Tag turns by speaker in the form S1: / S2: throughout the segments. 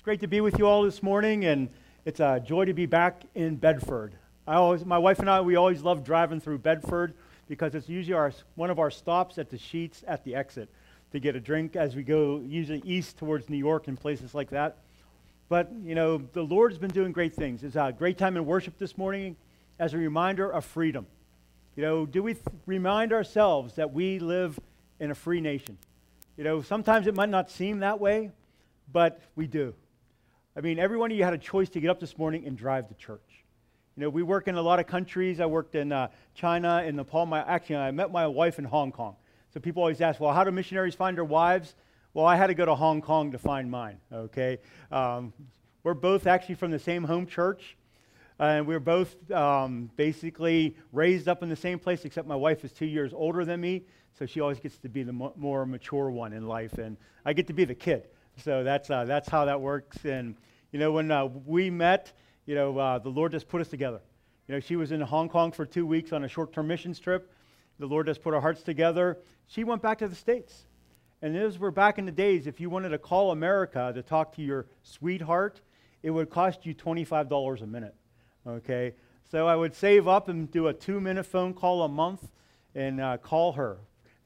S1: great to be with you all this morning, and it's a joy to be back in Bedford. My wife and I, we always love driving through Bedford because it's usually one of our stops at the Sheetz at the exit to get a drink as we go usually east towards New York and places like that. But, you know, the Lord's been doing great things. It's a great time in worship this morning as a reminder of freedom. You know, do we remind ourselves that we live in a free nation? You know, sometimes it might not seem that way, but we do. I mean, every one of you had a choice to get up this morning and drive to church. You know, we work in a lot of countries. I worked in China, in Nepal. I met my wife in Hong Kong. So people always ask, well, how do missionaries find their wives? Well, I had to go to Hong Kong to find mine, okay? We're both actually from the same home church. And we're both basically raised up in the same place, except my wife is 2 years older than me, so she always gets to be the more mature one in life, and I get to be the kid. So that's how that works. And you know, when we met, you know, the Lord just put us together. You know, she was in Hong Kong for 2 weeks on a short-term missions trip. The Lord just put our hearts together. She went back to the States, and those were back in the days. If you wanted to call America to talk to your sweetheart, it would cost you $25 a minute. Okay, so I would save up and do a 2-minute phone call a month and call her.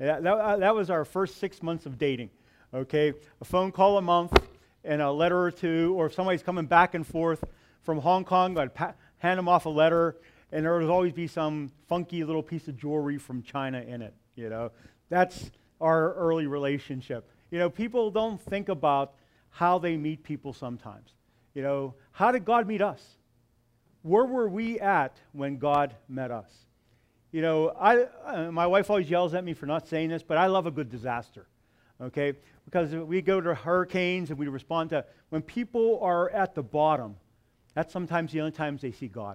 S1: That was our first 6 months of dating. Okay, a phone call a month and a letter or two, or if somebody's coming back and forth from Hong Kong, I'd hand them off a letter, and there would always be some funky little piece of jewelry from China in it. You know, that's our early relationship. You know, people don't think about how they meet people sometimes. You know, how did God meet us? Where were we at when God met us? You know, my wife always yells at me for not saying this, but I love a good disaster, okay? Because we go to hurricanes and we respond to, when people are at the bottom, that's sometimes the only times they see God.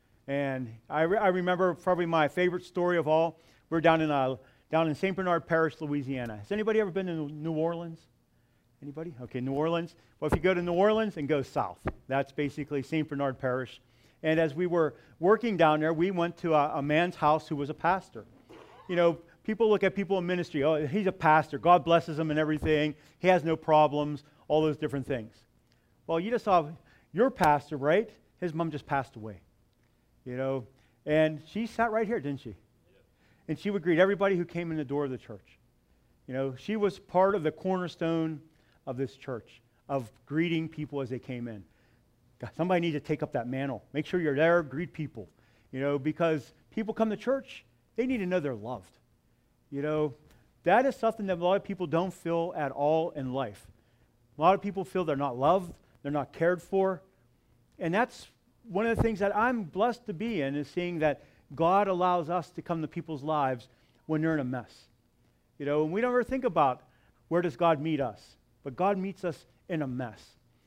S1: And I remember probably my favorite story of all, we're down in St. Bernard Parish, Louisiana. Has anybody ever been to New Orleans? Anybody? Okay, New Orleans. Well, if you go to New Orleans and go south, that's basically St. Bernard Parish. And as we were working down there, we went to a man's house who was a pastor. You know, people look at people in ministry, oh, he's a pastor, God blesses him and everything, he has no problems, all those different things. Well, you just saw your pastor, right? His mom just passed away, you know, and she sat right here, didn't she? And she would greet everybody who came in the door of the church. You know, she was part of the cornerstone of this church, of greeting people as they came in. God, somebody needs to take up that mantle. Make sure you're there, greet people. You know, because people come to church, they need to know they're loved. You know, that is something that a lot of people don't feel at all in life. A lot of people feel they're not loved, they're not cared for. And that's one of the things that I'm blessed to be in, is seeing that God allows us to come to people's lives when they're in a mess. You know, and we don't ever think about where does God meet us, but God meets us in a mess.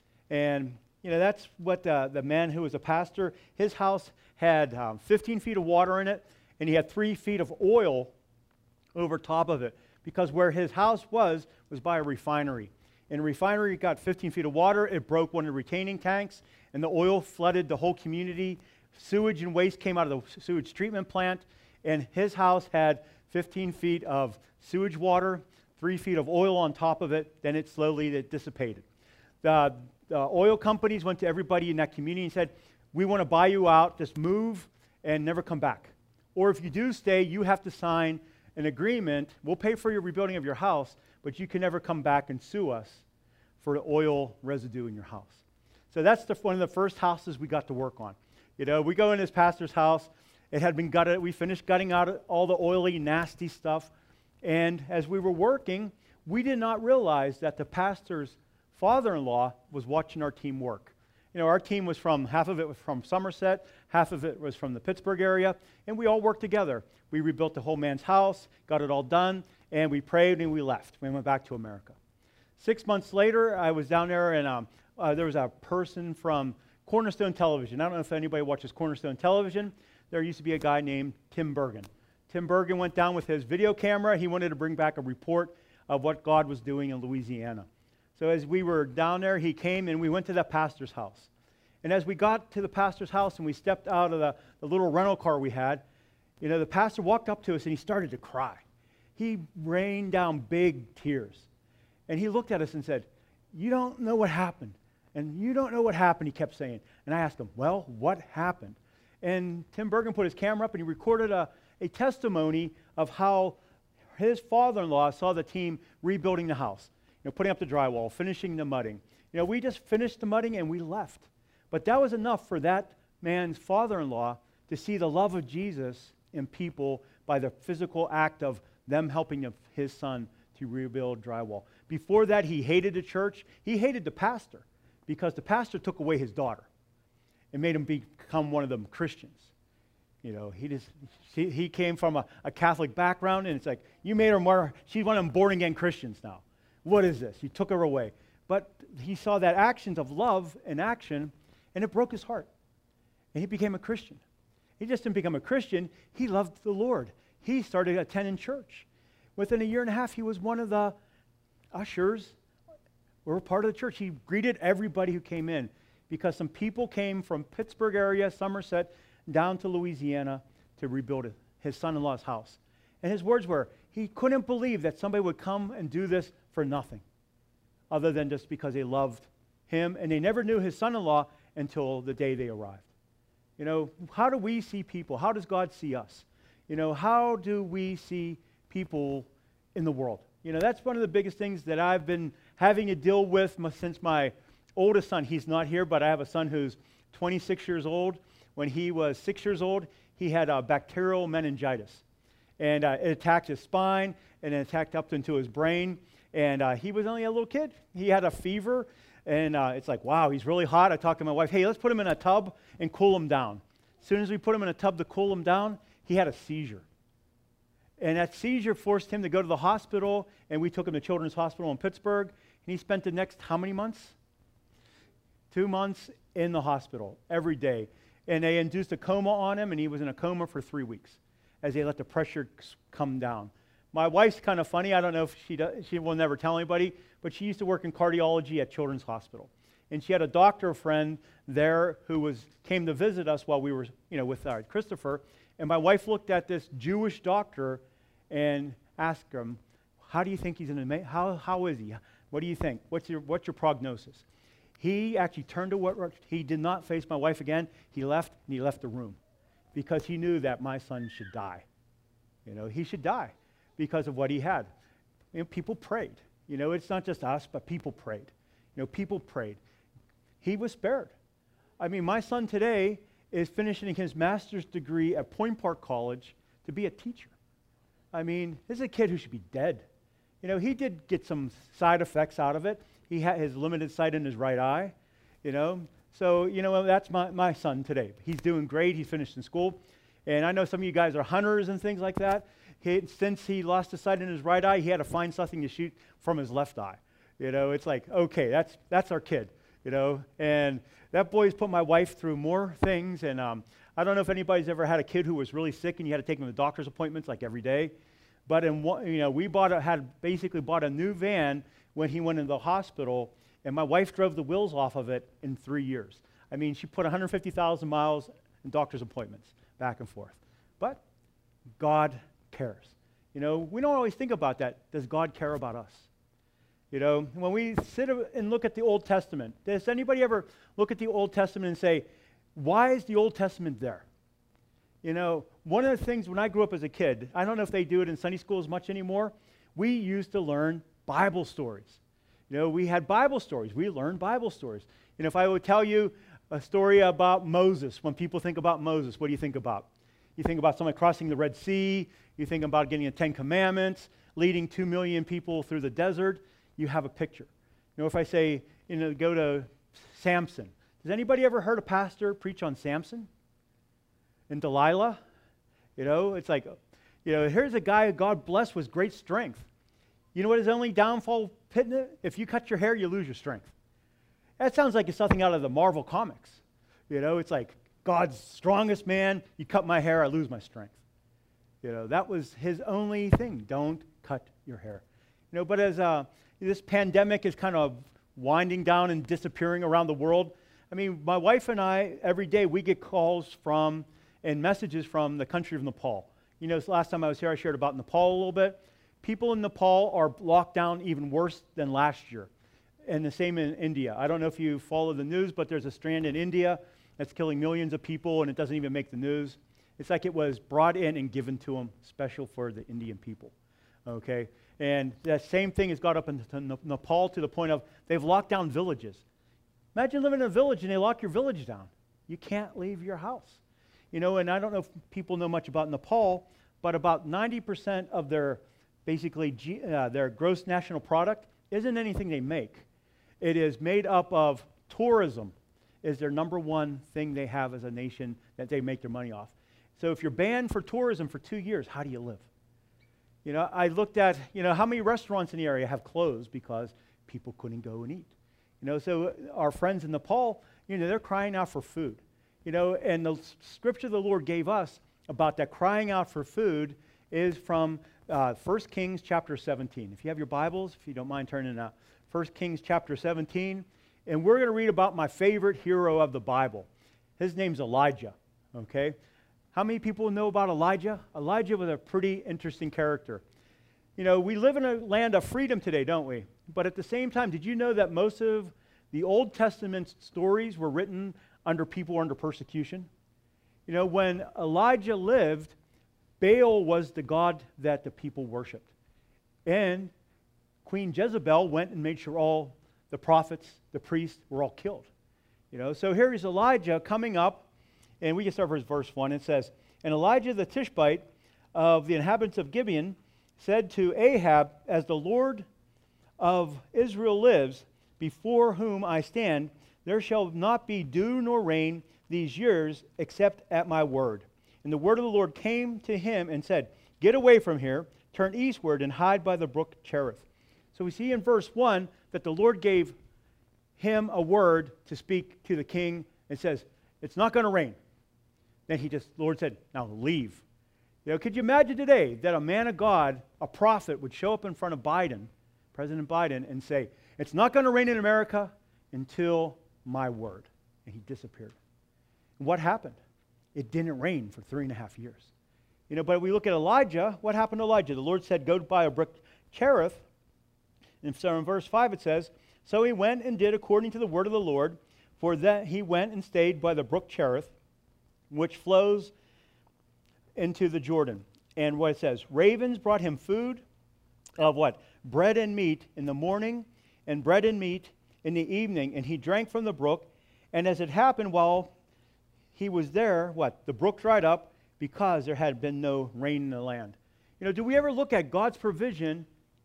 S1: And you know, that's what the man who was a pastor, his house had 15 feet of water in it, and he had 3 feet of oil over top of it, because where his house was by a refinery. And the refinery got 15 feet of water, it broke one of the retaining tanks, and the oil flooded the whole community. Sewage and waste came out of the sewage treatment plant, and his house had 15 feet of sewage water, 3 feet of oil on top of it, then it slowly dissipated. The oil companies went to everybody in that community and said, we want to buy you out, just move and never come back. Or if you do stay, you have to sign an agreement. We'll pay for your rebuilding of your house, but you can never come back and sue us for the oil residue in your house. So that's one of the first houses we got to work on. You know, we go in this pastor's house. It had been gutted. We finished gutting out all the oily, nasty stuff. And as we were working, we did not realize that the pastor's father-in-law was watching our team work. You know, our team was half of it was from Somerset, half of it was from the Pittsburgh area, and we all worked together. We rebuilt the whole man's house, got it all done, and we prayed and we left. We went back to America. 6 months later, I was down there, and there was a person from Cornerstone Television. I don't know if anybody watches Cornerstone Television. There used to be a guy named Tim Bergen. Tim Bergen went down with his video camera. He wanted to bring back a report of what God was doing in Louisiana. So as we were down there, he came and we went to that pastor's house. And as we got to the pastor's house and we stepped out of the little rental car we had, you know, the pastor walked up to us and he started to cry. He rained down big tears. And he looked at us and said, "You don't know what happened And you don't know what happened, he kept saying. And I asked him, well, what happened? And Tim Bergen put his camera up and he recorded a testimony of how his father-in-law saw the team rebuilding the house, putting up the drywall, finishing the mudding. We just finished the mudding and we left. But that was enough for that man's father-in-law to see the love of Jesus in people by the physical act of them helping his son to rebuild drywall. Before that, he hated the church. He hated the pastor because the pastor took away his daughter and made him become one of them Christians. He came from a Catholic background, and it's like, you made her more, she's one of them born-again Christians now. What is this? You took her away. But he saw that actions of love in action, and it broke his heart. And he became a Christian. He just didn't become a Christian, he loved the Lord. He started attending church. Within a year and a half, he was one of the ushers who were part of the church. He greeted everybody who came in because some people came from Pittsburgh area, Somerset, down to Louisiana to rebuild his son-in-law's house. And his words were, he couldn't believe that somebody would come and do this for nothing, other than just because they loved him, and they never knew his son-in-law until the day they arrived. How do we see people? How does God see us? How do we see people in the world? That's one of the biggest things that I've been having to deal with since my oldest son. He's not here, but I have a son who's 26 years old. When he was 6 years old, he had bacterial meningitis. And it attacked his spine, and it attacked up into his brain. And he was only a little kid. He had a fever, and it's like, wow, he's really hot. I talked to my wife, hey, let's put him in a tub and cool him down. As soon as we put him in a tub to cool him down, he had a seizure. And that seizure forced him to go to the hospital, and we took him to Children's Hospital in Pittsburgh, and he spent the next how many months? 2 months in the hospital every day. And they induced a coma on him, and he was in a coma for 3 weeks as they let the pressure come down. My wife's kind of funny. I don't know if she will never tell anybody, but she used to work in cardiology at Children's Hospital. And she had a doctor friend there who came to visit us while we were, with Christopher. And my wife looked at this Jewish doctor and asked him, how do you think he's going to make, how is he? What do you think? What's your prognosis? He actually turned to he did not face my wife again. He left, and he left the room because he knew that my son should die. He should die because of what he had. People prayed. It's not just us, but people prayed. People prayed. He was spared. My son today is finishing his master's degree at Point Park College to be a teacher. This is a kid who should be dead. He did get some side effects out of it. He had his limited sight in his right eye, So, that's my son today. He's doing great. He's finished in school. And I know some of you guys are hunters and things like that. Since he lost his sight in his right eye, he had to find something to shoot from his left eye. It's like, okay, that's our kid, And that boy's put my wife through more things. And I don't know if anybody's ever had a kid who was really sick and you had to take him to doctor's appointments like every day. But we basically bought a new van when he went into the hospital, and my wife drove the wheels off of it in 3 years. She put 150,000 miles in doctor's appointments, back and forth. But God cares. We don't always think about that. Does God care about us? When we sit and look at the Old Testament, does anybody ever look at the Old Testament and say, why is the Old Testament there? One of the things when I grew up as a kid, I don't know if they do it in Sunday school as much anymore, we used to learn Bible stories. We had Bible stories. We learned Bible stories. If I would tell you a story about Moses, when people think about Moses, what do you think about? You think about somebody crossing the Red Sea. You think about getting the 10 Commandments, leading 2 million people through the desert. You have a picture. If I say, go to Samson. Has anybody ever heard a pastor preach on Samson and Delilah? It's like, here's a guy God blessed with great strength. You know what his only downfall pitting it? If you cut your hair, you lose your strength. That sounds like it's something out of the Marvel comics. It's like God's strongest man, you cut my hair, I lose my strength. That was his only thing. Don't cut your hair. But as this pandemic is kind of winding down and disappearing around the world, my wife and I, every day, we get calls from and messages from the country of Nepal. Last time I was here, I shared about Nepal a little bit. People in Nepal are locked down even worse than last year. and the same in India. I don't know if you follow the news, but there's a strand in India that's killing millions of people, and it doesn't even make the news. It's like it was brought in and given to them, special for the Indian people. Okay? And that same thing has got up into Nepal to the point of they've locked down villages. Imagine living in a village and they lock your village down. You can't leave your house. You know, and I don't know if people know much about Nepal, but about 90% of their basically their gross national product isn't anything they make. It is made up of tourism is their number one thing they have as a nation that they make their money off. So if you're banned for tourism for 2 years, how do you live? You know, I looked at, you know, how many restaurants in the area have closed because people couldn't go and eat. You know, so our friends in Nepal, you know, they're crying out for food. You know, and the scripture the Lord gave us about that crying out for food is from 1 Kings chapter 17. If you have your Bibles, if you don't mind turning out, 1 Kings chapter 17. And we're going to read about my favorite hero of the Bible. His name's Elijah, okay? How many people know about Elijah? Elijah was a pretty interesting character. You know, we live in a land of freedom today, don't we? But at the same time, did you know that most of the Old Testament stories were written under people under persecution? You know, when Elijah lived, Baal was the god that the people worshipped. And Queen Jezebel went and made sure all the prophets, the priests, were all killed. You know, so here is Elijah coming up, and we can start with verse 1. It says, "And Elijah the Tishbite of the inhabitants of Gibeon said to Ahab, As the Lord of Israel lives, before whom I stand, there shall not be dew nor rain these years except at my word. And the word of the Lord came to him and said, Get away from here, turn eastward, and hide by the brook Cherith." So we see in verse 1 that the Lord gave him a word to speak to the king and says, it's not going to rain. Then the Lord said, now leave. You know, could you imagine today that a man of God, a prophet, would show up in front of Biden, President Biden, and say, it's not going to rain in America until my word. And he disappeared. And what happened? It didn't rain for 3.5 years. You know, but we look at Elijah. What happened to Elijah? The Lord said, go by a brook Cherith. And so in verse 5 it says, So he went and did according to the word of the Lord, for that he went and stayed by the brook Cherith, which flows into the Jordan. And what it says, ravens brought him food of what? Bread and meat in the morning, and bread and meat in the evening. And he drank from the brook. And as it happened while he was there, what? The brook dried up because there had been no rain in the land. You know, do we ever look at God's provision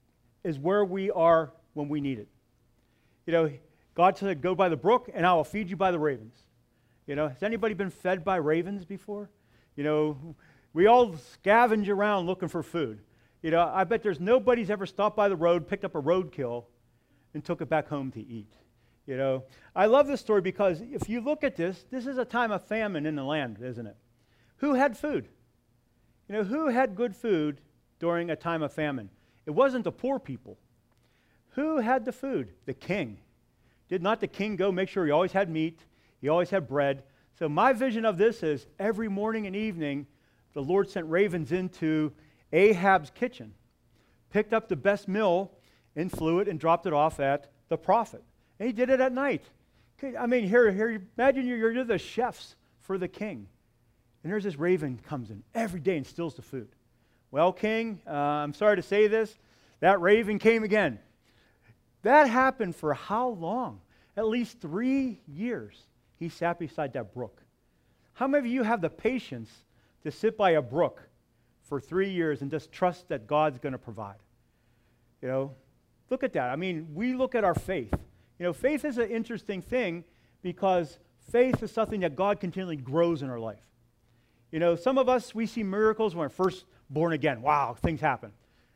S1: is where we are when we need it? You know, God said, go by the brook, and I will feed you by the ravens. You know, has anybody been fed by ravens before? You know, we all scavenge around looking for food. You know, I bet there's nobody's ever stopped by the road, picked up a roadkill, and took it back home to eat. You know, I love this story because if you look at this, this is a time of famine in the land, isn't it? Who had food? You know, who had good food during a time of famine? It wasn't the poor people. Who had the food? The king. Did not the king go make sure he always had meat? He always had bread. So my vision of this is every morning and evening, the Lord sent ravens into Ahab's kitchen, picked up the best meal and flew it and dropped it off at the prophet. And he did it at night. I mean, here, imagine you're the chefs for the king. And there's this raven comes in every day and steals the food. Well, king, I'm sorry to say this, that raven came again. That happened for how long? At least 3 years he sat beside that brook. How many of you have the patience to sit by a brook for 3 years and just trust that God's going to provide? You know, look at that. I mean, we look at our faith. You know, faith is an interesting thing because faith is something that God continually grows in our life. You know, some of us, we see miracles when we're first born again. Wow, things happen.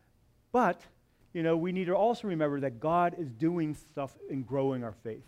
S1: But, you know, we need to also remember that God is doing stuff in growing our faith.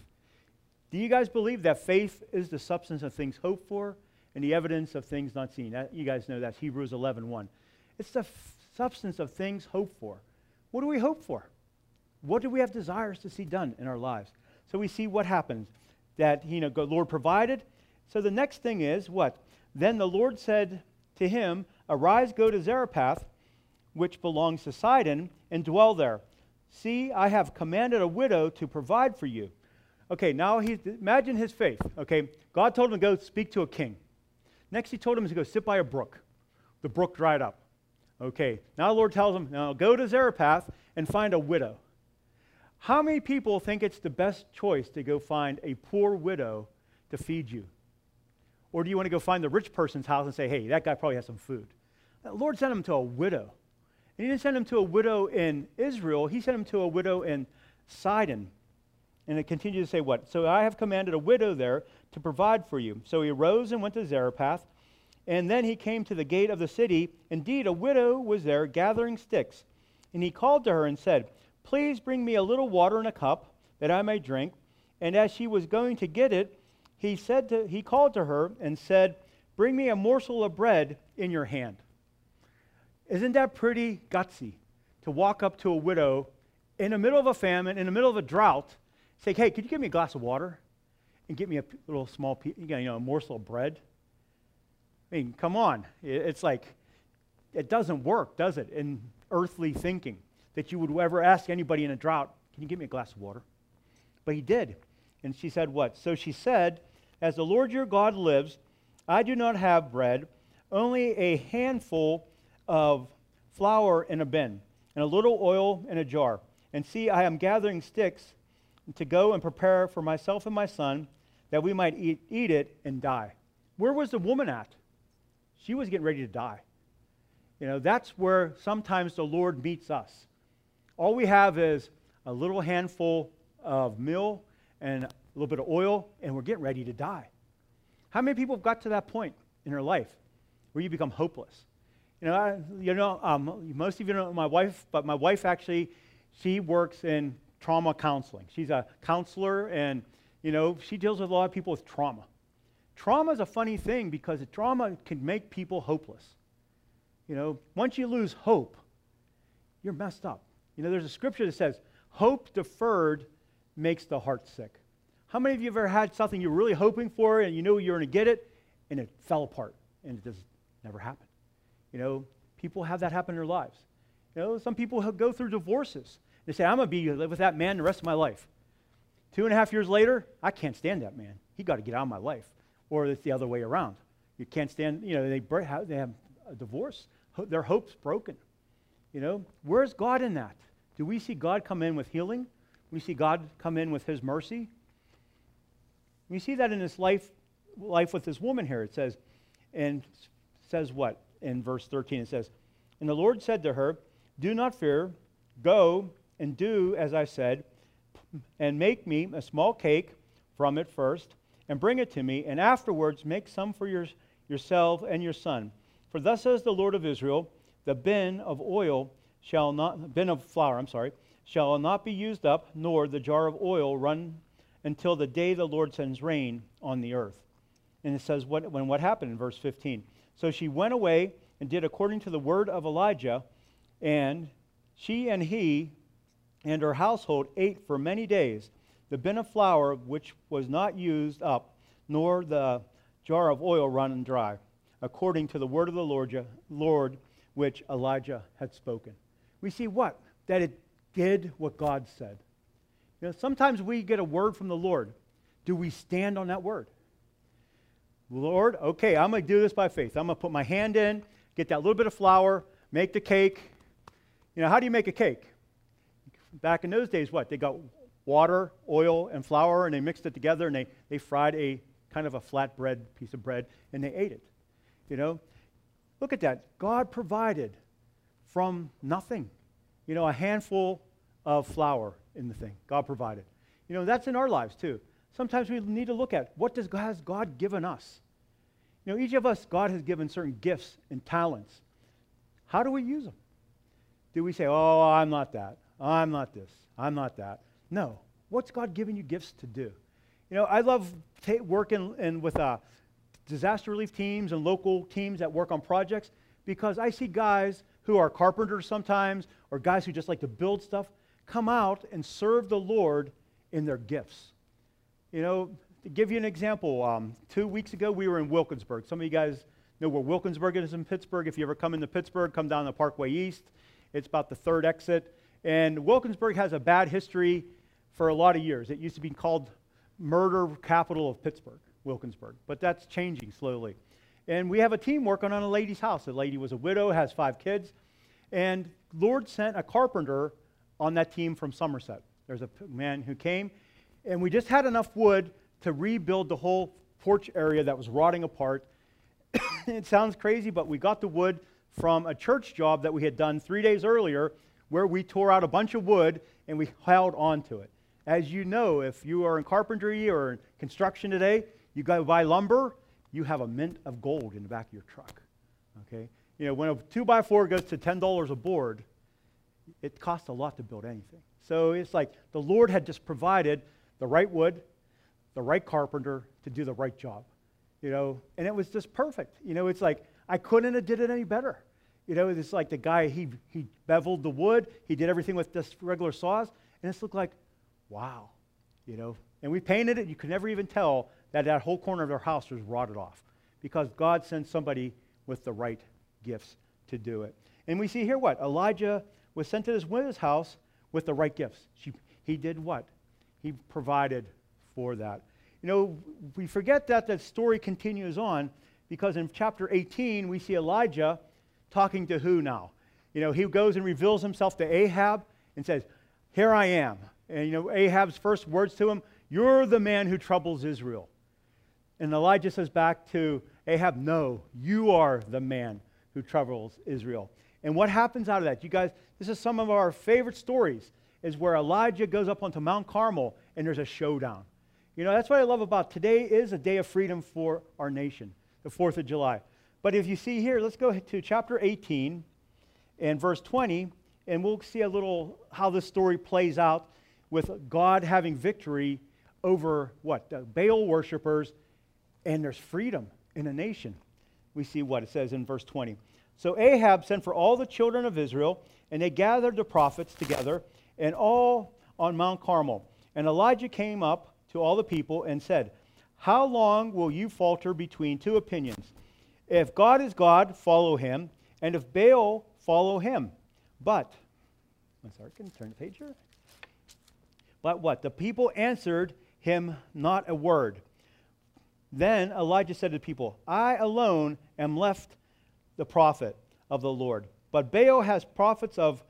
S1: Do you guys believe that faith is the substance of things hoped for and the evidence of things not seen? You guys know that's Hebrews 11:1. It's the substance of things hoped for. What do we hope for? What do we have desires to see done in our lives? So we see what happens, that, you know, the Lord provided. So the next thing is what? Then the Lord said to him, Arise, go to Zarephath, which belongs to Sidon, and dwell there. See, I have commanded a widow to provide for you. Okay, now imagine his faith. Okay, God told him to go speak to a king. Next, he told him to go sit by a brook. The brook dried up. Okay, now the Lord tells him, now go to Zarephath and find a widow. How many people think it's the best choice to go find a poor widow to feed you? Or do you want to go find the rich person's house and say, hey, that guy probably has some food? The Lord sent him to a widow. And he didn't send him to a widow in Israel. He sent him to a widow in Sidon. And it continues to say what? So I have commanded a widow there to provide for you. So he arose and went to Zarephath. And then he came to the gate of the city. Indeed, a widow was there gathering sticks. And he called to her and said, please bring me a little water in a cup that I may drink. And as she was going to get it, he called to her and said, bring me a morsel of bread in your hand. Isn't that pretty gutsy to walk up to a widow in the middle of a famine, in the middle of a drought, say, hey, could you give me a glass of water and get me a little small piece, a morsel of bread? I mean, come on. It's like, it doesn't work, does it, in earthly thinking, that you would ever ask anybody in a drought, can you give me a glass of water? But he did. And she said what? So she said, as the Lord your God lives, I do not have bread, only a handful of flour in a bin, and a little oil in a jar. And see, I am gathering sticks to go and prepare for myself and my son, that we might eat it and die. Where was the woman at? She was getting ready to die. That's where sometimes the Lord meets us. All we have is a little handful of meal and a little bit of oil, and we're getting ready to die. How many people have got to that point in their life where you become hopeless? Most of you know my wife, but my wife actually, she works in trauma counseling. She's a counselor, and, she deals with a lot of people with trauma. Trauma is a funny thing because trauma can make people hopeless. Once you lose hope, you're messed up. There's a scripture that says, hope deferred makes the heart sick. How many of you have ever had something you're really hoping for and you knew you were going to get it, and it fell apart, and it just never happened? People have that happen in their lives. Some people go through divorces. They say, I'm going to live with that man the rest of my life. 2.5 years later, I can't stand that man. He got to get out of my life. Or it's the other way around. You can't stand, they have a divorce. Their hope's broken. Where's God in that? Do we see God come in with healing? We see God come in with his mercy. We see that in his life with this woman here. It says what? In verse 13 it says, and the Lord said to her, do not fear, go and do as I said, and make me a small cake from it first, and bring it to me, and afterwards make some for yourself and your son. For thus says the Lord of Israel, the bin of flour shall not be used up, nor the jar of oil run until the day the Lord sends rain on the earth. And it says what happened in verse 15. So she went away and did according to the word of Elijah, and she and he and her household ate for many days the bin of flour which was not used up, nor the jar of oil run dry, according to the word of the Lord which Elijah had spoken. We see what? That it did what God said. Sometimes we get a word from the Lord. Do we stand on that word? Lord, okay, I'm going to do this by faith. I'm going to put my hand in, get that little bit of flour, make the cake. How do you make a cake? Back in those days, what? They got water, oil, and flour, and they mixed it together, and they fried a kind of a flat bread, piece of bread, and they ate it. Look at that. God provided from nothing. A handful of flour in the thing. God provided. That's in our lives too. Sometimes we need to look at what has God given us. Each of us, God has given certain gifts and talents. How do we use them? Do we say, oh, I'm not that. I'm not this. I'm not that. No. What's God giving you gifts to do? I love working with disaster relief teams and local teams that work on projects because I see guys who are carpenters sometimes or guys who just like to build stuff come out and serve the Lord in their gifts. To give you an example, 2 weeks ago we were in Wilkinsburg. Some of you guys know where Wilkinsburg is in Pittsburgh. If you ever come into Pittsburgh, come down the Parkway East. It's about the third exit. And Wilkinsburg has a bad history for a lot of years. It used to be called murder capital of Pittsburgh, Wilkinsburg, but that's changing slowly. And we have a team working on a lady's house. The lady was a widow, has 5 kids, and Lord sent a carpenter on that team from Somerset. There's a man who came, and we just had enough wood to rebuild the whole porch area that was rotting apart. It sounds crazy, but we got the wood from a church job that we had done 3 days earlier, where we tore out a bunch of wood and we held on to it. As you know, if you are in carpentry or in construction today, you go buy lumber, you have a mint of gold in the back of your truck. Okay? You know, when a 2x4 goes to $10 a board, it costs a lot to build anything. So it's like the Lord had just provided the right wood, the right carpenter to do the right job. You know, and it was just perfect. You know, it's like I couldn't have did it any better. You know, it's like the guy, he beveled the wood, he did everything with just regular saws, and it's looked like, wow, you know. And we painted it, you could never even tell that whole corner of their house was rotted off because God sent somebody with the right gifts to do it. And we see here what? Elijah was sent to his widow's house with the right gifts. He did what? He provided for that. You know, we forget that the story continues on because in chapter 18 we see Elijah talking to who now? You know, he goes and reveals himself to Ahab and says, "Here I am." And you know, Ahab's first words to him, "You're the man who troubles Israel." And Elijah says back to Ahab, "No, you are the man who troubles Israel." And what happens out of that? You guys, this is some of our favorite stories, is where Elijah goes up onto Mount Carmel and there's a showdown. You know, that's what I love about today is a day of freedom for our nation, the 4th of July. But if you see here, let's go to chapter 18 and verse 20, and we'll see a little how this story plays out with God having victory over what? The Baal worshipers, and there's freedom in a nation. We see what it says in verse 20. So Ahab sent for all the children of Israel, and they gathered the prophets together, and all on Mount Carmel. And Elijah came up to all the people and said, "How long will you falter between 2 opinions? If God is God, follow him, and if Baal, follow him. But," I'm sorry, can you turn the page here? "But what? The people answered him not a word. Then Elijah said to the people, I alone am left the prophet of the Lord. But Baal has prophets of,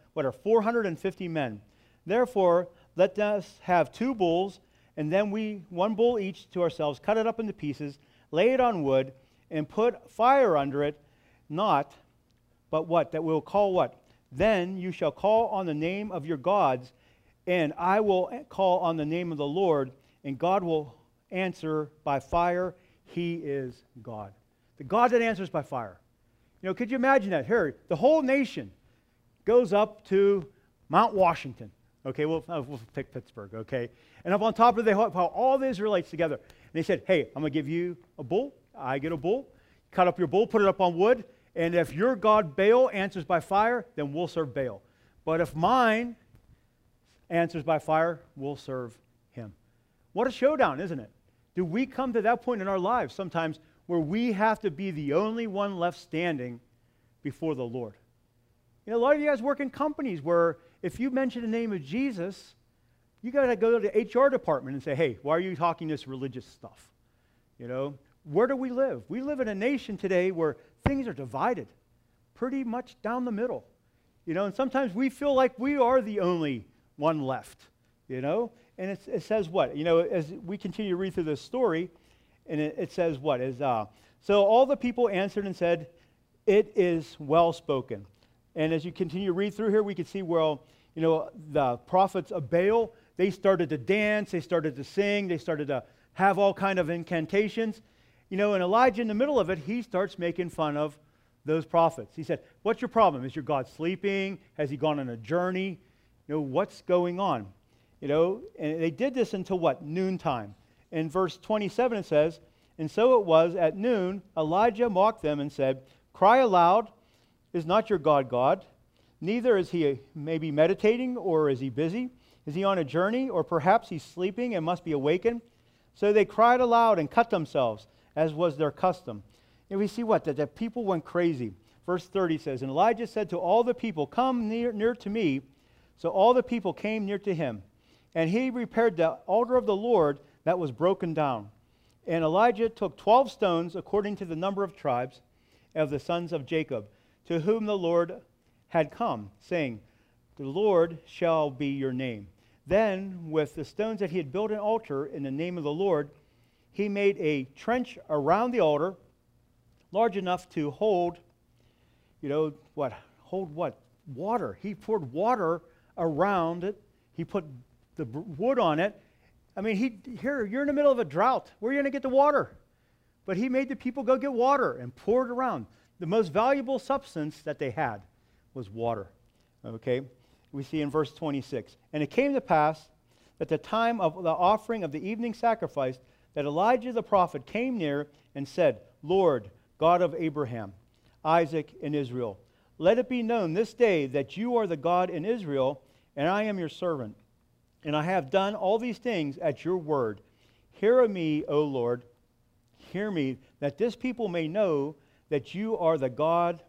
S1: 450 men. Therefore, let us have 2 bulls, and then 1 bull each to ourselves, cut it up into pieces, lay it on wood, and put fire under it, not, but what? That we'll call what? Then you shall call on the name of your gods, and I will call on the name of the Lord, and God will answer by fire. He is God." The God that answers by fire. You know, could you imagine that? Here, the whole nation goes up to Mount Washington. Okay, we'll pick Pittsburgh, okay? And up on top of it, they have all the Israelites together. And they said, "Hey, I'm going to give you a bull. I get a bull. Cut up your bull, put it up on wood. And if your God Baal answers by fire, then we'll serve Baal. But if mine answers by fire, we'll serve him." What a showdown, isn't it? Do we come to that point in our lives sometimes where we have to be the only one left standing before the Lord? You know, a lot of you guys work in companies where if you mention the name of Jesus, you got to go to the HR department and say, "Hey, why are you talking this religious stuff?" You know, where do we live? We live in a nation today where things are divided pretty much down the middle. You know, and sometimes we feel like we are the only one left, you know? And it says what? You know, as we continue to read through this story, and it says what? So all the people answered and said, "It is well spoken." And as you continue to read through here, we can see, well, you know, the prophets of Baal, they started to dance, they started to sing, they started to have all kind of incantations. You know, and Elijah, in the middle of it, he starts making fun of those prophets. He said, "What's your problem? Is your God sleeping? Has he gone on a journey? You know, what's going on?" You know, and they did this until what? Noontime. In verse 27 it says, "And so it was at noon, Elijah mocked them and said, 'Cry aloud, is not your God God? Neither is he maybe meditating, or is he busy? Is he on a journey, or perhaps he's sleeping and must be awakened?' So they cried aloud and cut themselves, as was their custom." And we see what? That the people went crazy. Verse 30 says, "And Elijah said to all the people, 'Come near to me.' So all the people came near to him, and he repaired the altar of the Lord that was broken down. And Elijah took 12 stones according to the number of tribes of the sons of Jacob, to whom the Lord had come, saying, the Lord shall be your name. Then, with the stones that he had built an altar in the name of the Lord, he made a trench around the altar, large enough to hold, hold what? Water. He poured water around it. He put the wood on it. I mean, you're in the middle of a drought. Where are you going to get the water? But he made the people go get water and pour it around. The most valuable substance that they had was water. Okay? We see in verse 26. And it came to pass that the time of the offering of the evening sacrifice, that Elijah the prophet came near and said, Lord, God of Abraham, Isaac, and Israel, let it be known this day that you are the God in Israel, and I am your servant. And I have done all these things at your word. Hear me, O Lord, hear me, that this people may know that you are the God,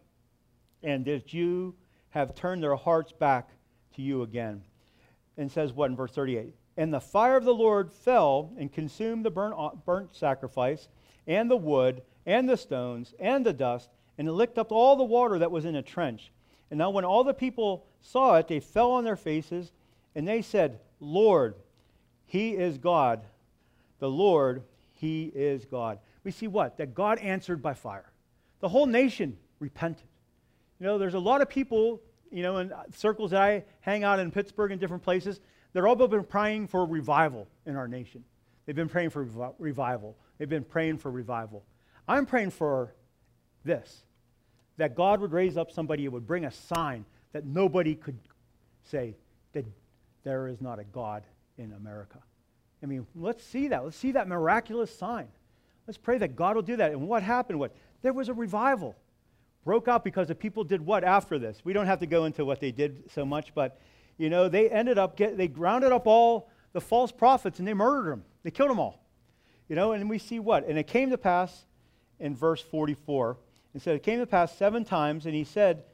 S1: and that you have turned their hearts back to you again. And it says what in verse 38? And the fire of the Lord fell and consumed the burnt sacrifice, and the wood, and the stones, and the dust, and it licked up all the water that was in a trench. And now when all the people saw it, they fell on their faces, and they said, Lord, he is God. The Lord, he is God. We see what? That God answered by fire. The whole nation repented. There's a lot of people, in circles that I hang out in Pittsburgh and different places, they've all been praying for revival in our nation. They've been praying for revival. They've been praying for revival. I'm praying for this, that God would raise up somebody who would bring a sign that nobody could say that there is not a God in America. I mean, let's see that. Let's see that miraculous sign. Let's pray that God will do that. And what happened? There was a revival. Broke out because the people did what after this? We don't have to go into what they did so much, but, they ended up, they grounded up all the false prophets and they murdered them. They killed them all. And we see what? And it came to pass in verse 44. It said, it came to pass 7 times, and he said,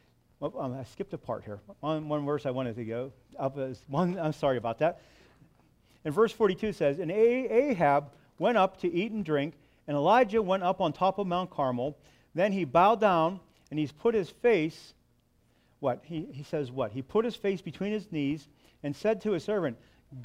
S1: I skipped a part here. On one verse I wanted to go. I'm sorry about that. And verse 42 says, and Ahab went up to eat and drink, and Elijah went up on top of Mount Carmel. Then he bowed down, and he's put his face, what? He says what? He put his face between his knees and said to his servant,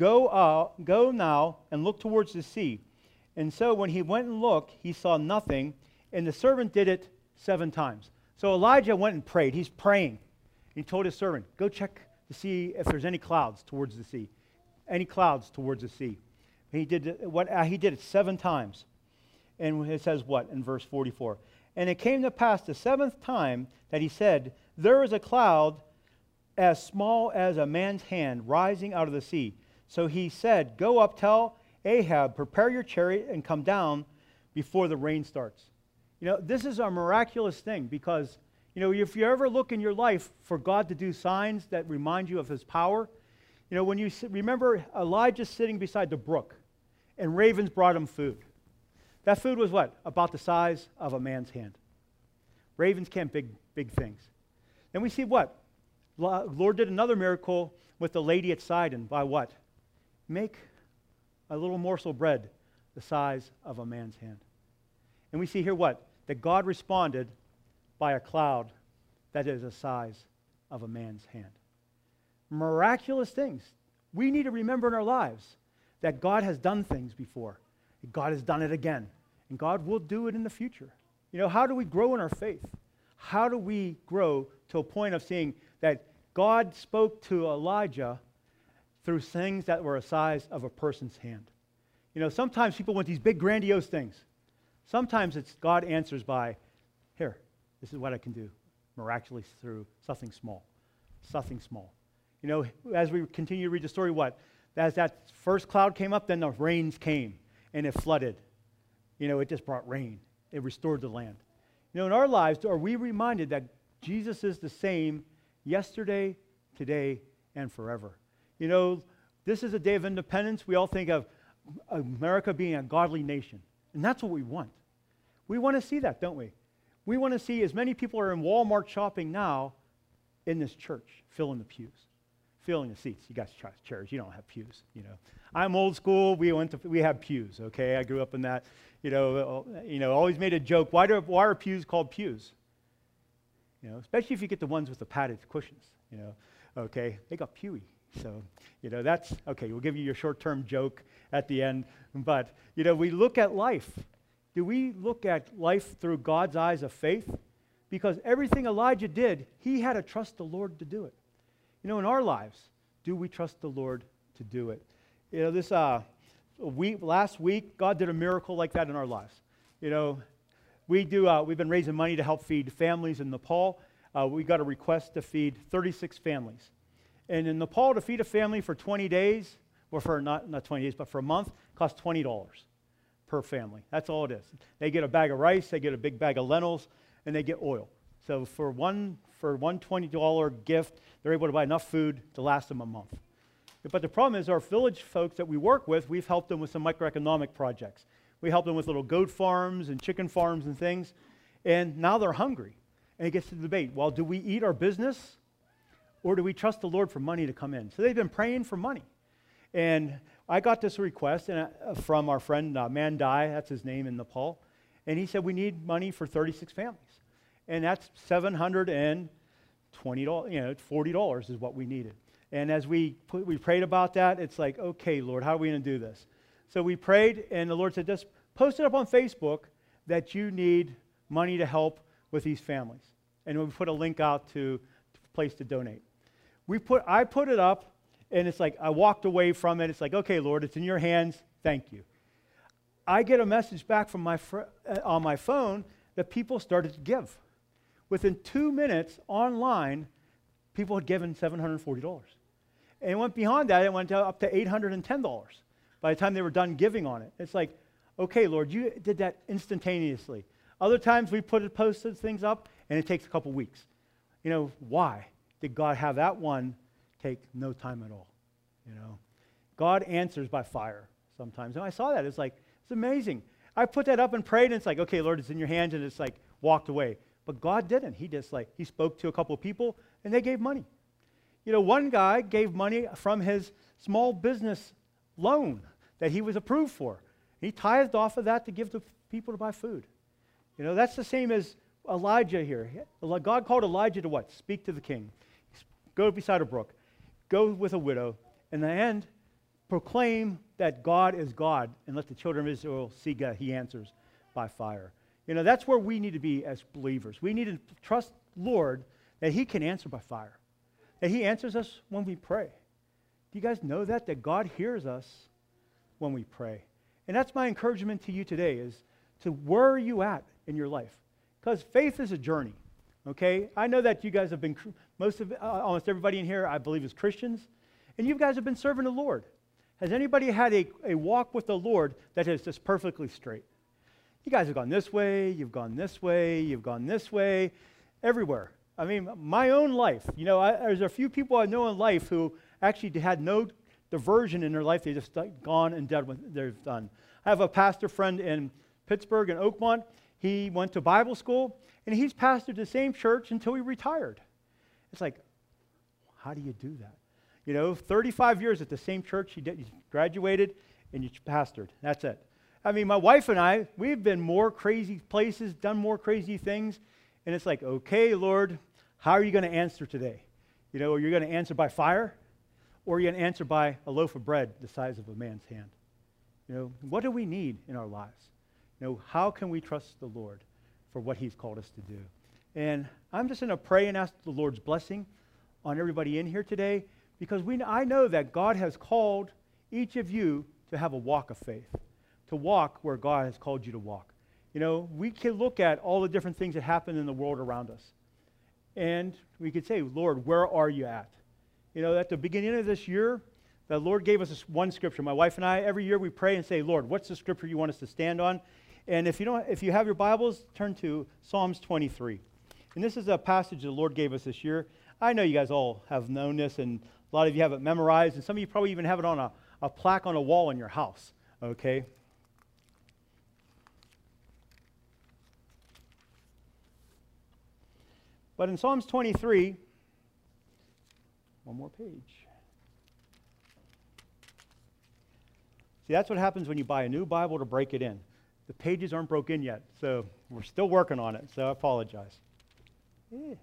S1: go now and look towards the sea. And so when he went and looked, he saw nothing, and the servant did it 7 times. So Elijah went and prayed. He's praying. He told his servant, go check to see if there's any clouds towards the sea. Any clouds towards the sea. He did it 7 times. And it says what in verse 44? And it came to pass the 7th time that he said, there is a cloud as small as a man's hand rising out of the sea. So he said, go up, tell Ahab, prepare your chariot and come down before the rain starts. This is a miraculous thing because, if you ever look in your life for God to do signs that remind you of his power, when you remember Elijah sitting beside the brook and ravens brought him food. That food was what? About the size of a man's hand. Ravens can't big things. Then we see what? Lord did another miracle with the lady at Sidon by what? Make a little morsel of bread the size of a man's hand. And we see here what? That God responded by a cloud that is the size of a man's hand. Miraculous things. We need to remember in our lives that God has done things before. God has done it again. And God will do it in the future. How do we grow in our faith? How do we grow to a point of seeing that God spoke to Elijah through things that were the size of a person's hand? Sometimes people want these big grandiose things. Sometimes it's God answers by, here, this is what I can do, miraculously through something small. Something small. As we continue to read the story, what? As that first cloud came up, then the rains came, and it flooded. It just brought rain. It restored the land. In our lives, are we reminded that Jesus is the same yesterday, today, and forever? This is a day of independence. We all think of America being a godly nation, and that's what we want. We want to see that, don't we? We want to see as many people are in Walmart shopping now in this church, filling the pews, filling the seats. You got chairs. You don't have pews. I'm old school. We have pews. Okay, I grew up in that. Always made a joke. Why are pews called pews? Especially if you get the ones with the padded cushions. Okay, they got pewy. So, that's okay. We'll give you your short-term joke at the end. But we look at life. Do we look at life through God's eyes of faith? Because everything Elijah did, he had to trust the Lord to do it. In our lives, do we trust the Lord to do it? Last week, God did a miracle like that in our lives. We've been raising money to help feed families in Nepal. We got a request to feed 36 families. And in Nepal, to feed a family for 20 days, or for not 20 days, but for a month, costs $20 per family. That's all it is. They get a bag of rice, they get a big bag of lentils, and they get oil. So for one $20 gift, they're able to buy enough food to last them a month. But the problem is our village folks that we work with, we've helped them with some microeconomic projects. We help them with little goat farms and chicken farms and things, and now they're hungry. And it gets to the debate, well, do we eat our business, or do we trust the Lord for money to come in? So they've been praying for money. And I got this request from our friend Mandai, that's his name in Nepal, and he said we need money for 36 families. And that's $720, $40 is what we needed. And as we prayed about that, it's like, okay, Lord, how are we going to do this? So we prayed, and the Lord said, just post it up on Facebook that you need money to help with these families. And we put a link out to a place to donate. I put it up, and it's like I walked away from it. It's like, okay, Lord, it's in your hands. Thank you. I get a message back from on my phone that people started to give. Within 2 minutes online, people had given $740. And it went beyond that. It went up to $810 by the time they were done giving on it. It's like, okay, Lord, you did that instantaneously. Other times we posted things up, and it takes a couple weeks. Why did God have that one take no time at all? God answers by fire sometimes. And I saw that. It's amazing. I put that up and prayed, and it's like, okay, Lord, it's in your hands, and it's like walked away. But God didn't. He just he spoke to a couple of people, and they gave money. One guy gave money from his small business loan that he was approved for. He tithed off of that to give to people to buy food. That's the same as Elijah here. God called Elijah to what? Speak to the king. Go beside a brook. Go with a widow. In the end, proclaim that God is God, and let the children of Israel see God. He answers by fire. That's where we need to be as believers. We need to trust Lord that he can answer by fire, that he answers us when we pray. Do you guys know that God hears us when we pray? And that's my encouragement to you today, is to where are you at in your life? Because faith is a journey, okay? I know that you guys have been, almost everybody in here, I believe, is Christians, and you guys have been serving the Lord. Has anybody had a walk with the Lord that is just perfectly straight? You guys have gone this way, you've gone this way, you've gone this way, everywhere. I mean, my own life, there's a few people I know in life who actually had no diversion in their life. They just gone and done what they've done. I have a pastor friend in Pittsburgh and Oakmont. He went to Bible school, and he's pastored the same church until he retired. It's like, how do you do that? 35 years at the same church. You graduated, and you pastored. That's it. I mean, my wife and I, we've been more crazy places, done more crazy things, and it's like, okay, Lord, how are you going to answer today? Are you going to answer by fire, or are you going to answer by a loaf of bread the size of a man's hand? What do we need in our lives? How can we trust the Lord for what he's called us to do? And I'm just going to pray and ask the Lord's blessing on everybody in here today, because I know that God has called each of you to have a walk of faith, to walk where God has called you to walk. We can look at all the different things that happen in the world around us, and we could say, Lord, where are you at? At the beginning of this year, the Lord gave us this one scripture. My wife and I, every year we pray and say, Lord, what's the scripture you want us to stand on? And if you have your Bibles, turn to Psalms 23. And this is a passage the Lord gave us this year. I know you guys all have known this, and a lot of you have it memorized, and some of you probably even have it on a plaque on a wall in your house, okay? But in Psalms 23, one more page. See, that's what happens when you buy a new Bible to break it in. The pages aren't broken yet, so we're still working on it, so I apologize. Yeah.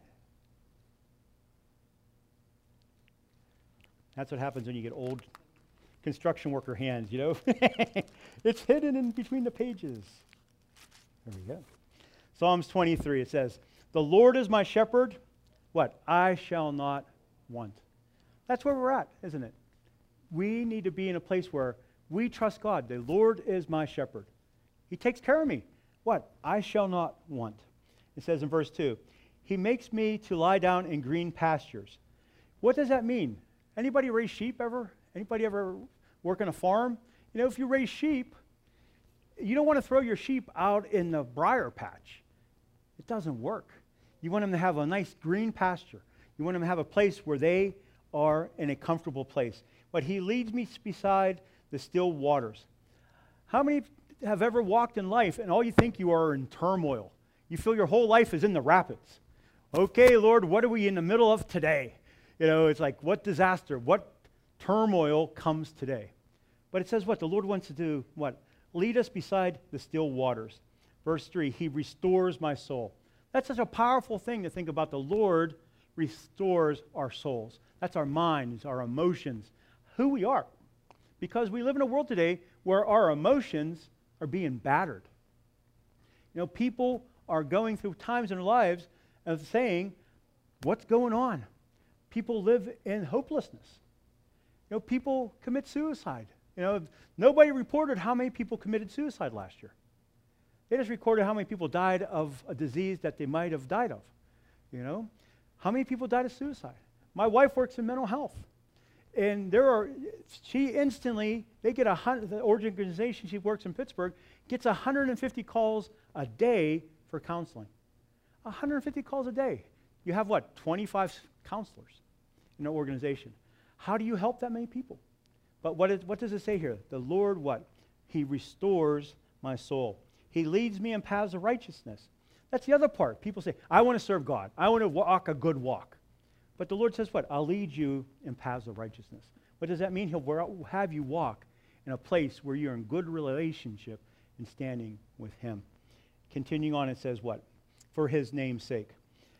S1: That's what happens when you get old construction worker hands, you know? It's hidden in between the pages. There we go. Psalms 23, it says, "The Lord is my shepherd, what? I shall not want." That's where we're at, isn't it? We need to be in a place where we trust God. The Lord is my shepherd. He takes care of me. What? I shall not want. It says in verse 2, "He makes me to lie down in green pastures." What does that mean? Anybody raise sheep ever? Anybody ever work on a farm? You know, if you raise sheep, you don't want to throw your sheep out in the briar patch. It doesn't work. You want them to have a nice green pasture. You want them to have a place where they are in a comfortable place. But he leads me beside the still waters. How many have ever walked in life and all you think you are in turmoil? You feel your whole life is in the rapids. Okay, Lord, what are we in the middle of today? You know, it's like, what disaster, what turmoil comes today? But it says what? The Lord wants to do what? Lead us beside the still waters. Verse 3, "He restores my soul." That's such a powerful thing to think about. The Lord restores our souls. That's our minds, our emotions, who we are. Because we live in a world today where our emotions are being battered. You know, people are going through times in their lives of saying, what's going on? People live in hopelessness. You know, people commit suicide. You know, nobody reported how many people committed suicide last year. They just recorded how many people died of a disease that they might have died of. You know, how many people died of suicide? My wife works in mental health. And she instantly, the organization she works in Pittsburgh, gets 150 calls a day for counseling. 150 calls a day. You have what, 25 counselors in an organization. How do you help that many people? But what does it say here? The Lord what? He restores my soul. He leads me in paths of righteousness. That's the other part. People say, I want to serve God. I want to walk a good walk. But the Lord says what? I'll lead you in paths of righteousness. What does that mean? He'll have you walk in a place where you're in good relationship and standing with Him. Continuing on, it says what? For His name's sake.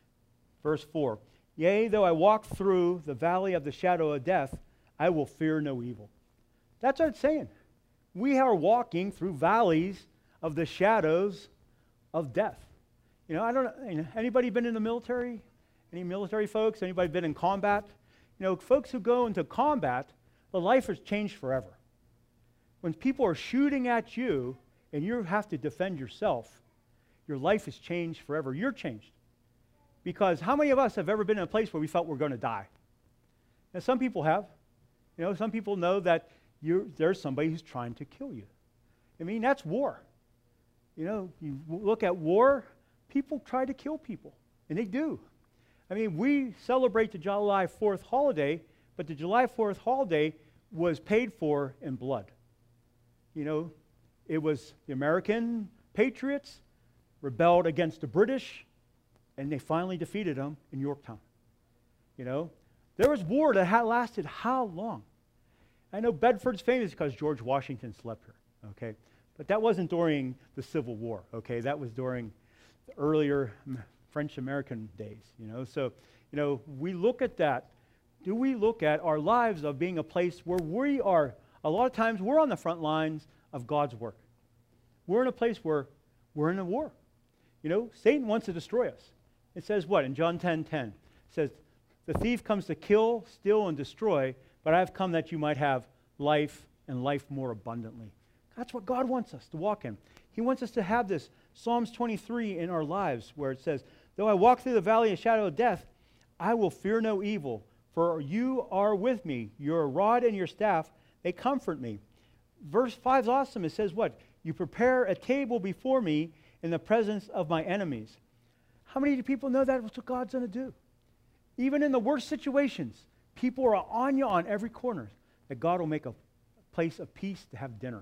S1: Verse 4, "Yea, though I walk through the valley of the shadow of death, I will fear no evil." That's what it's saying. We are walking through valleys of the shadows of death. You know, I don't know, anybody been in the military? Any military folks? Anybody been in combat? You know, folks who go into combat, the life has changed forever. When people are shooting at you and you have to defend yourself, your life has changed forever. You're changed. Because how many of us have ever been in a place where we felt we're going to die? And some people have. You know, some people know that there's somebody who's trying to kill you. I mean, that's war. You know, you look at war, people try to kill people, and they do. I mean, we celebrate the July 4th holiday, but the July 4th holiday was paid for in blood. You know, it was the American patriots rebelled against the British, and they finally defeated them in Yorktown. You know, there was war that had lasted how long? I know Bedford's famous because George Washington slept here, okay? But that wasn't during the Civil War, okay? That was during the earlier French-American days, you know? So, you know, we look at that. Do we look at our lives of being a place where we are, a lot of times we're on the front lines of God's work. We're in a place where we're in a war. You know, Satan wants to destroy us. It says what? In John 10:10, it says, "The thief comes to kill, steal, and destroy, but I have come that you might have life and life more abundantly." That's what God wants us to walk in. He wants us to have this Psalms 23 in our lives where it says, "Though I walk through the valley of shadow of death, I will fear no evil, for you are with me. Your rod and your staff, they comfort me." Verse 5 is awesome. It says what? "You prepare a table before me in the presence of my enemies." How many people know that's what God's going to do? Even in the worst situations, people are on you on every corner, that God will make a place of peace to have dinner.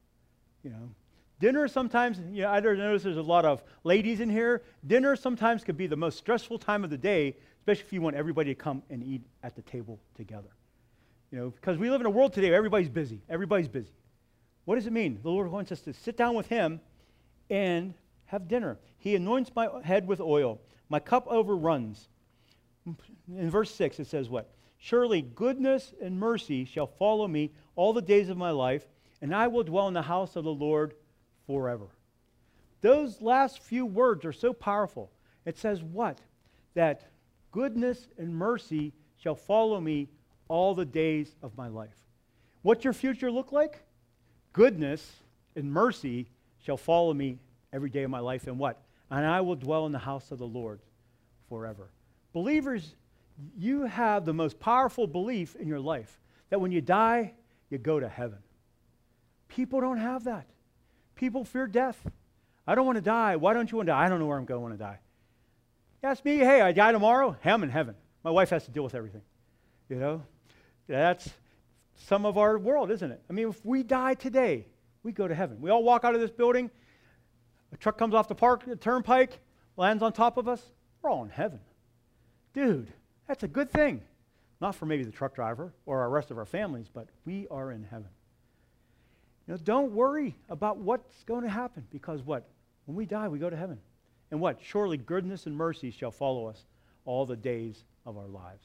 S1: You know, dinner sometimes, you know, I notice there's a lot of ladies in here. Dinner sometimes could be the most stressful time of the day, especially if you want everybody to come and eat at the table together. You know, because we live in a world today where everybody's busy. Everybody's busy. What does it mean? The Lord wants us to sit down with him and have dinner. He anoints my head with oil. My cup overruns. In verse 6, it says what? Surely goodness and mercy shall follow me all the days of my life, and I will dwell in the house of the Lord forever. Those last few words are so powerful. It says what? That goodness and mercy shall follow me all the days of my life. What's your future look like? Goodness and mercy shall follow me every day of my life, and what? And I will dwell in the house of the Lord forever. Believers, you have the most powerful belief in your life, that when you die, you go to heaven. People don't have that. People fear death. I don't want to die. Why don't you want to die? I don't know where I'm going to want to die. Ask me, hey, I die tomorrow? Hey, I'm in heaven. My wife has to deal with everything. You know? That's some of our world, isn't it? I mean, if we die today, we go to heaven. We all walk out of this building, a truck comes off the turnpike, lands on top of us, we're all in heaven. Dude, that's a good thing. Not for maybe the truck driver or our rest of our families, but we are in heaven. You know, don't worry about what's going to happen, because what? When we die, we go to heaven. And what? Surely goodness and mercy shall follow us all the days of our lives.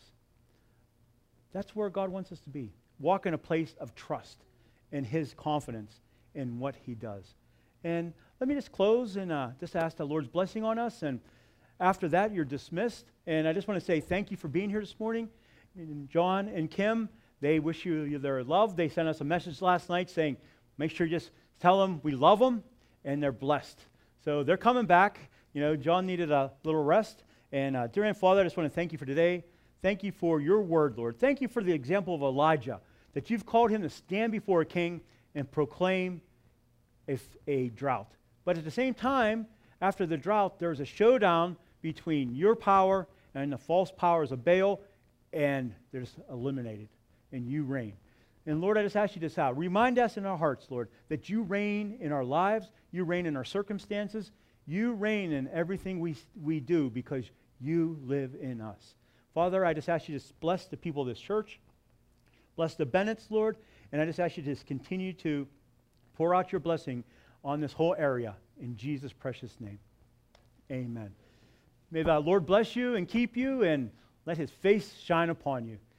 S1: That's where God wants us to be. Walk in a place of trust and his confidence in what he does. And let me just close and just ask the Lord's blessing on us. And after that, you're dismissed. And I just want to say thank you for being here this morning. And John and Kim, they wish you their love. They sent us a message last night saying, make sure you just tell them we love them and they're blessed. So they're coming back. You know, John needed a little rest. And dear Heavenly Father, I just want to thank you for today. Thank you for your word, Lord. Thank you for the example of Elijah, that you've called him to stand before a king and proclaim a drought. But at the same time, after the drought, there's a showdown between your power and the false powers of Baal, and they're just eliminated, and you reign. And Lord, I just ask you this out. Remind us in our hearts, Lord, that you reign in our lives, you reign in our circumstances, you reign in everything we do, because you live in us. Father, I just ask you to bless the people of this church, bless the Bennetts, Lord, and I just ask you to just continue to pour out your blessing on this whole area. In Jesus' precious name, amen. May the Lord bless you and keep you, and let his face shine upon you.